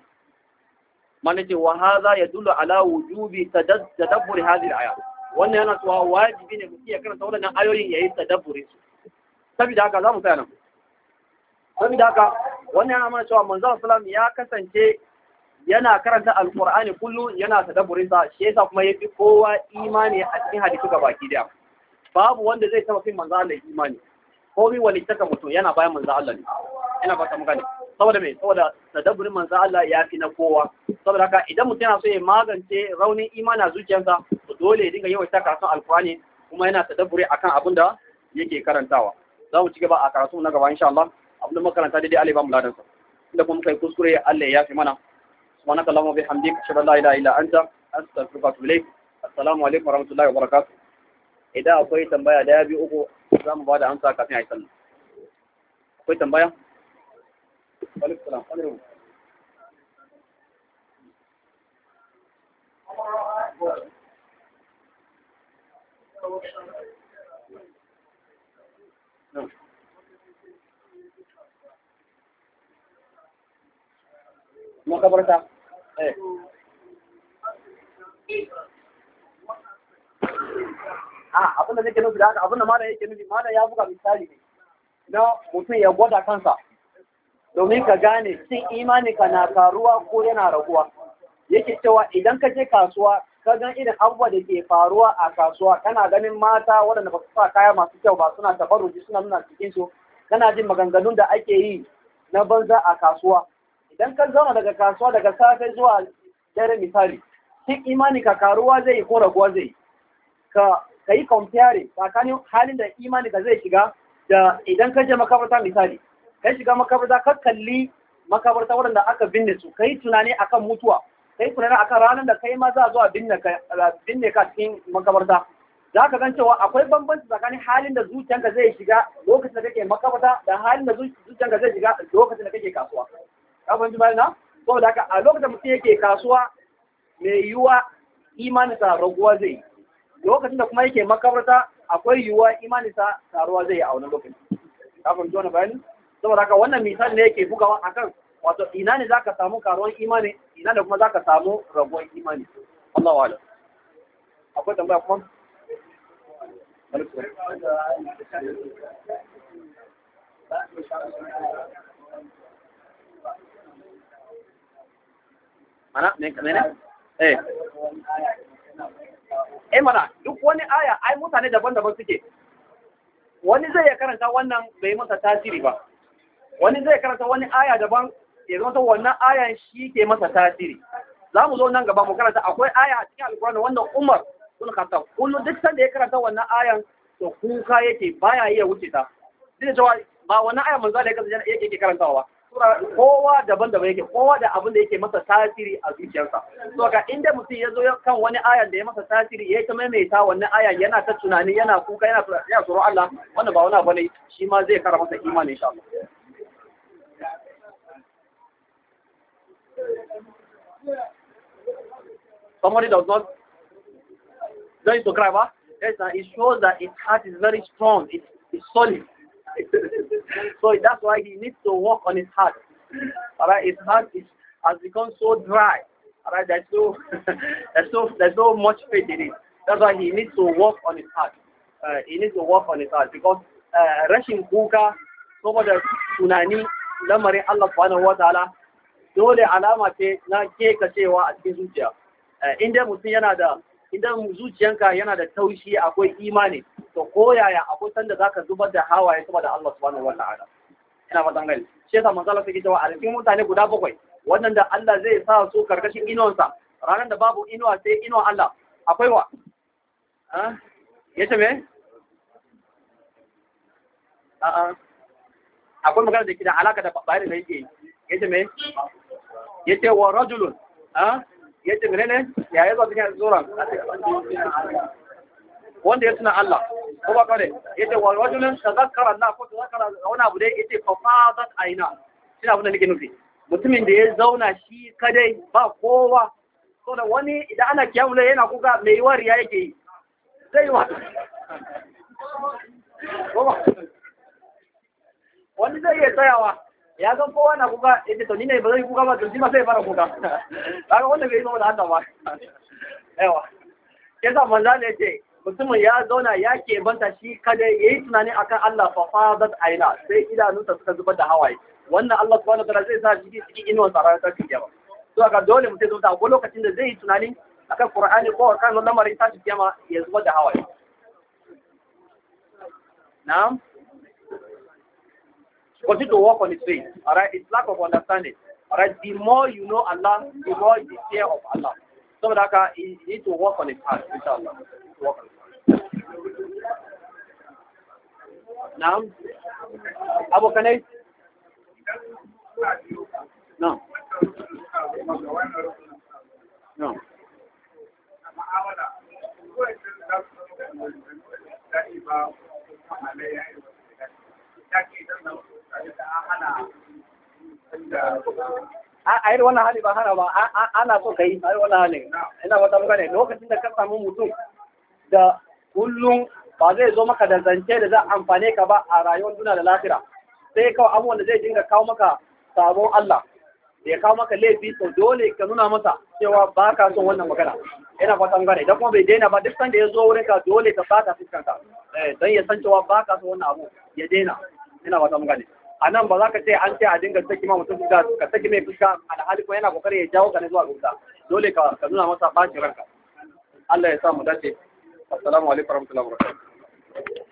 Mana ce wa hadha yadullu ala wujubi tadabburi hadhihi al-ayat, wannan yana cewa wajibi ne mutum ya karanta wadannan ayoyin yayi tadabburi su. Saboda haka zamu tsaya nan. Saboda haka wannan yana mana cewa manzo sallallahu alaihi wasallam ya kasance yana karanta alqur'ani kullum yana tadabburin sa, shi yasa kuma yafi kowa imani a cikin hadisi gabaki daya. Babu wanda zai taba fin manzo Allah imani. Komai walittaka mutum yana bayan manzo Allah ne. Ina fata muka ne. Saboda me? Saboda tadabburin manzo Allah ya fi na kowa. Saboda haka idan mutum yana so ya magance raunin imani a zuciyarsa, to dole ya dinga yawaita karatun alqur'ani kuma yana tadabburi akan abin da yake karantawa. Za mu ci gaba a karatu na gaba insha Allah. Abin da muka karanta daidai Allah ya ba mu ladan sa. Inda kuma muka yi kuskure Allah ya yafi mana. Subhanaka Allahumma bihamdika, ashhadu an la ilaha illa anta, astaghfiruka wa atubu ilayk. Assalamu alaikum wa rahmatullahi wa barakatuh. Idan akwai tambaya da ya bi uku za mu ba da amsa kafin a yi sallah. Akwai tambaya? Alaikum salam. Alaikum. No. Makabarta. Eh. Ah, abin da nake nufi da haka, abin da malam yake nufi, malam ya buga misali ne na mutum ya gwada kansa domin ka gane cin imani ka na karuwa ko yana raguwa. Yake cewa idan ka je kasuwa ka gan irin abubuwa da ke faruwa a kasuwa, kana ganin mata waɗanda ba su sa kaya masu kyau ba suna tabarruji suna nuna cikin su, kana jin maganganun da ake yi na banza a kasuwa. Idan ka zauna daga kasuwa daga safe zuwa dare misali, cin imani ka karuwa zai yi ko raguwa zai yi. Ka ka yi comparing tsakanin halin da imani ka zai shiga da idan ka je makabarta misali, ka shiga makabarta ka kalli makabarta waɗanda aka binne su, ka yi tunani akan mutuwa, ka yi tunani akan ranar da kai ma za a zo a binne ka cikin makabarta. Za ka gan cewa akwai bambanci tsakanin halin da zuciyanka zai shiga lokacin da kake makabarta da halin da zuciyanka zai shiga lokacin da kake kasuwa. Ka fahimci bayan na? Saboda haka a lokacin da mutum yake kasuwa mai yiwuwa imaninsa raguwa zai yi. Lokacin da kuma yake makabarta akwai yiwuwa imaninsa taruwa zai yi a wannan lokacin. Ka fahimci wannan bayani? Saboda haka wannan misali ne yake bugawa akan wato ina ne zaka samu karuwan imani, ina da kuma zaka samu raguwan imani. Allah wa'ala. Akwai tambaya kuma? Mana ne ne? Eh. Eh mana duk wani aya ai mutane daban-daban suke. Wani zai ya karanta wannan bai masa tasiri ba. Wani zai karanta wani aya daban ya zama wannan ayan shi ke masa tasiri. Za mu zo nan gaba mu karanta akwai aya a cikin Alƙur'ani wanda Umar sun karanta. Kullum duk sanda ya karanta wannan ayan to kuka yake baya iya wuce ta. Duk da cewa ba wannan ayan manzo da yake yake karantawa. Kowa daban-daban yake, kowa da abin da yake masa tasiri a zuciyarsa. So ga inda mutum ya zo kan wani ayan da ya masa tasiri ya ta maimaita wannan ayan yana ta tunani yana kuka yana yana tsoron Allah, wannan ba wani abu ne shi ma zai kara masa imani insha Allah. Somebody does not going to cry, but yes, it shows that his heart is very strong, it, it's solid. So that's why he needs to work on his heart. Alright, his heart is, has become so dry. Alright, there's so there's so there's so much faith in it. That's why he needs to work on his heart. Uh, he needs to work on his heart because rashin kuka saboda tunani lamarin Allah subhanahu wa ta'ala dole alama ce na ke kacewa a cikin zuciya. Inda mutum yana da idan zuciyanka yana da taushi akwai imani to ko yaya akwai sanda zaka zubar da hawaye saboda Allah subhanahu wata'ala. Ina fatan gani shi yasa manzo Allah yake cewa a cikin mutane guda bakwai wannan da Allah zai sa su karkashin inuwansa ranar da babu inuwa sai inuwa Allah akwai wa ah yace me a a akwai magana da ke da alaka da bayani da yake yace me yace wa rajulun ah yace menene ya yazo cikin zuran wanda ya tuna Allah ko ba kare yace wa rajulun tazakkara Allah ko tazakkara wani abu da yace fa fadat aina shi abin da nake nufi mutumin da ya zauna shi kadai ba kowa so da wani idan ana kiyamule yana kuka mai wariya yake yi zai wa wani zai iya tsayawa ya san kowa na kuka yace to ni ne ba zai kuka ba to shi ma sai fara kuka kaga wanda bai zama da haka ba yawa yasa manzo ne yace mutumin ya zauna ya ke banta shi kada yayi tunani akan Allah fa fadat aina sai idanunsa suka zubar da hawaye wannan Allah subhanahu wataala zai sa shi cikin inuwar sarara ta kiyama to aka dole mutum zai zuwa lokacin da zai yi tunani akan Qur'ani ko akan lamarin ta kiyama ya zubar da hawaye na'am continue to work on his faith. All right, it's lack of understanding. All right, the more you know Allah, the more you fear of Allah. So that uh, you need to work on his heart, inshallah. Work on his heart. Now, Abu Kanay? No. No. a yi wannan hali ba hana ba ana so ka yi a yi wannan hali ina wata muka ne lokacin da ka samu mutum da kullum ba zai zo maka da zance da za amfane ka ba a rayuwar duniya da lafiya sai kawai abubuwan da zai dinga kawo maka sabon Allah da ya kawo maka laifi to dole ka nuna masa cewa ba ka son wannan magana ina fatan gane idan kuma bai daina ba duk sanda ya zo wurin ka dole ka baka fuskanka don ya san cewa ba ka son wannan abu ya daina ina fatan gane a nan ba za ka ce an ce a dinga saki ma mutum fuska ka saki mai fuska alhali kuma yana kokari ya jawo ka ne zuwa ga wuta dole ka ka nuna masa bacin ranka Allah ya sa mu dace assalamu alaikum warahmatullahi wabarakatuh